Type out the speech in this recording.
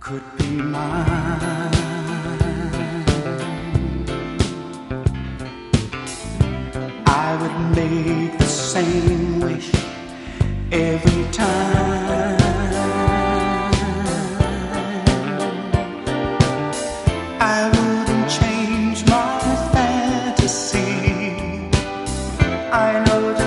could be mine. I would make the same wish every time. I wouldn't change my fantasy. I know